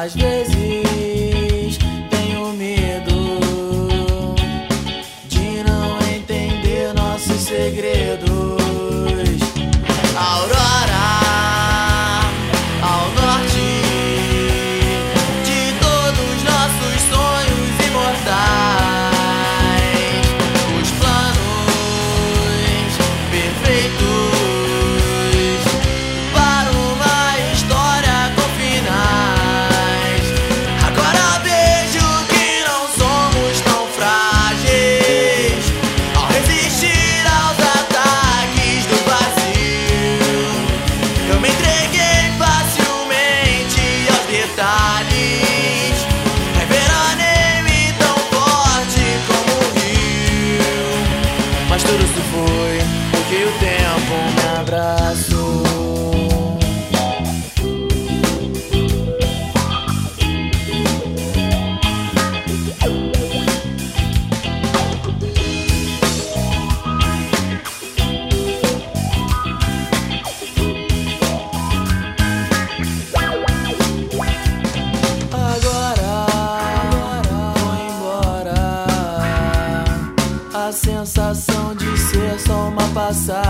Às vezes tenho medo de não entender nossos segredos. Aurora ao norte de todos nossos sonhos imortais. Os planos perfeitos para uma história com finais. Agora vejo que não somos tão frágeis ao resistir aos ataques do vazio. Eu me entreguei facilmente aos detalhes, reveranei-me tão forte como um rio. Mas tudo se foi porque o tempo me abraçou. A sensação de ser só uma passagem